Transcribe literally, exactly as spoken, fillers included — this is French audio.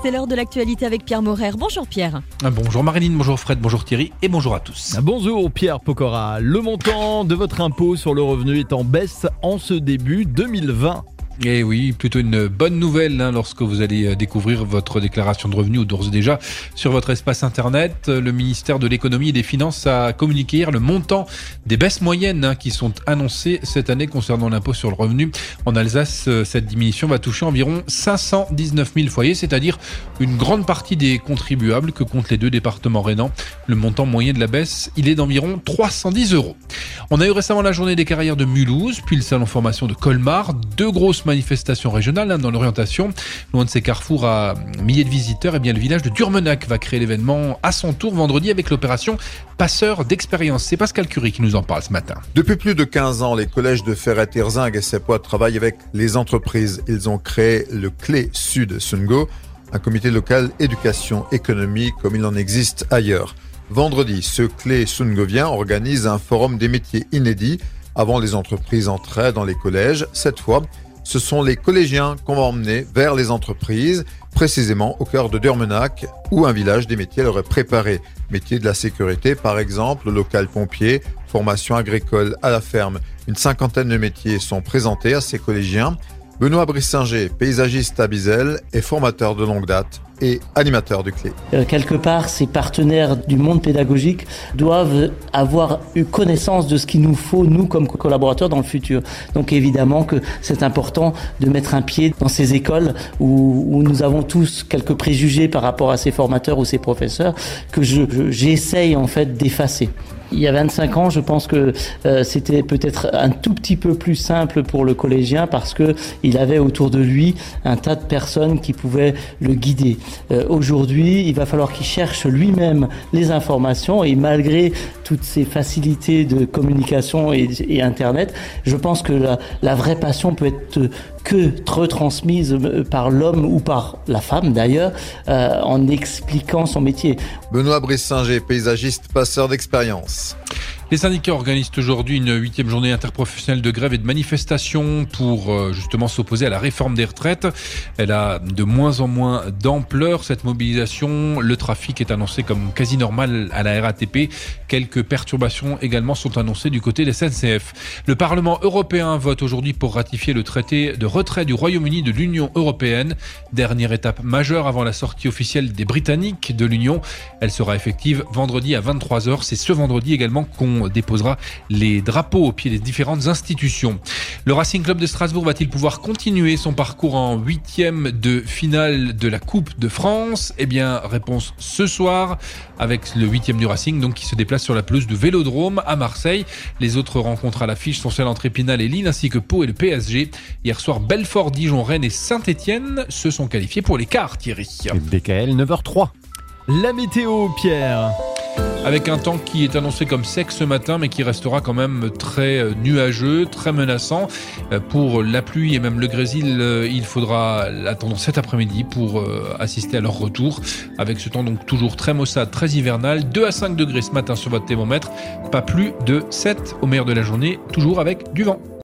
c'est l'heure de l'actualité avec Pierre Maurer. Bonjour Pierre. Bonjour Marilyn, bonjour Fred, bonjour Thierry et bonjour à tous. Bonjour Pierre Pokora. Le montant de votre impôt sur le revenu est en baisse en ce début deux mille vingt. Et oui, plutôt une bonne nouvelle hein, lorsque vous allez découvrir votre déclaration de revenus ou d'ores et déjà sur votre espace internet. Le ministère de l'économie et des finances a communiqué hier le montant des baisses moyennes hein, qui sont annoncées cette année concernant l'impôt sur le revenu. En Alsace, cette diminution va toucher environ cinq cent dix-neuf mille foyers, c'est-à-dire une grande partie des contribuables que comptent les deux départements rhénans. Le montant moyen de la baisse, il est d'environ trois cent dix euros. On a eu récemment la journée des carrières de Mulhouse, puis le salon formation de Colmar, deux grosses manifestation régionale hein, dans l'orientation. Loin de ces carrefours à milliers de visiteurs, et bien le village de Durmenac va créer l'événement à son tour vendredi avec l'opération Passeur d'expérience. C'est Pascal Curie qui nous en parle ce matin. Depuis plus de quinze ans, les collèges de Ferret-Herzing et Seppois travaillent avec les entreprises. Ils ont créé le Clé Sud Sungo, un comité local éducation économie comme il en existe ailleurs. Vendredi, ce Clé Sungovien organise un forum des métiers inédits. Avant, les entreprises entraient dans les collèges. Cette fois, ce sont les collégiens qu'on va emmener vers les entreprises, précisément au cœur de Durmenac, où un village des métiers leur est préparé. Métiers de la sécurité, par exemple, local pompier, formation agricole à la ferme. Une cinquantaine de métiers sont présentés à ces collégiens. Benoît Brissinger, paysagiste à Bizel, est formateur de longue date et animateur du Clé. Euh, quelque part, ces partenaires du monde pédagogique doivent avoir eu connaissance de ce qu'il nous faut, nous, comme collaborateurs, dans le futur. Donc évidemment que c'est important de mettre un pied dans ces écoles où, où nous avons tous quelques préjugés par rapport à ces formateurs ou ces professeurs que je, je, j'essaye en fait d'effacer. Il y a vingt-cinq ans, je pense que euh, c'était peut-être un tout petit peu plus simple pour le collégien parce que il avait autour de lui un tas de personnes qui pouvaient le guider. Euh, aujourd'hui, il va falloir qu'il cherche lui-même les informations et malgré toutes ces facilités de communication et, et Internet, je pense que la, la vraie passion peut être que retransmise par l'homme ou par la femme d'ailleurs, euh, en expliquant son métier. Benoît Brissinger, paysagiste, passeur d'expérience. Les syndicats organisent aujourd'hui une huitième journée interprofessionnelle de grève et de manifestation pour euh, justement s'opposer à la réforme des retraites. Elle a de moins en moins d'ampleur, cette mobilisation. Le trafic est annoncé comme quasi normal à la R A T P. Quelques perturbations également sont annoncées du côté de la S N C F. Le Parlement européen vote aujourd'hui pour ratifier le traité de retrait du Royaume-Uni de l'Union européenne. Dernière étape majeure avant la sortie officielle des Britanniques de l'Union. Elle sera effective vendredi à vingt-trois heures. C'est ce vendredi également qu'on déposera les drapeaux au pied des différentes institutions. Le Racing Club de Strasbourg va-t-il pouvoir continuer son parcours en huitième de finale de la Coupe de France ? Eh bien, réponse ce soir avec le huitième du Racing, donc qui se déplace sur la pelouse de Vélodrome à Marseille. Les autres rencontres à l'affiche sont celles entre Épinal et Lille, ainsi que Pau et le P S G. Hier soir, Belfort, Dijon, Rennes et Saint-Etienne se sont qualifiés pour les quarts, Thierry. D K L neuf heures trois. La météo, Pierre. Avec un temps qui est annoncé comme sec ce matin, mais qui restera quand même très nuageux, très menaçant. Pour la pluie et même le grésil, il faudra l'attendre cet après-midi pour assister à leur retour. Avec ce temps donc toujours très maussade, très hivernal. deux à cinq degrés ce matin sur votre thermomètre. Pas plus de sept au meilleur de la journée, toujours avec du vent.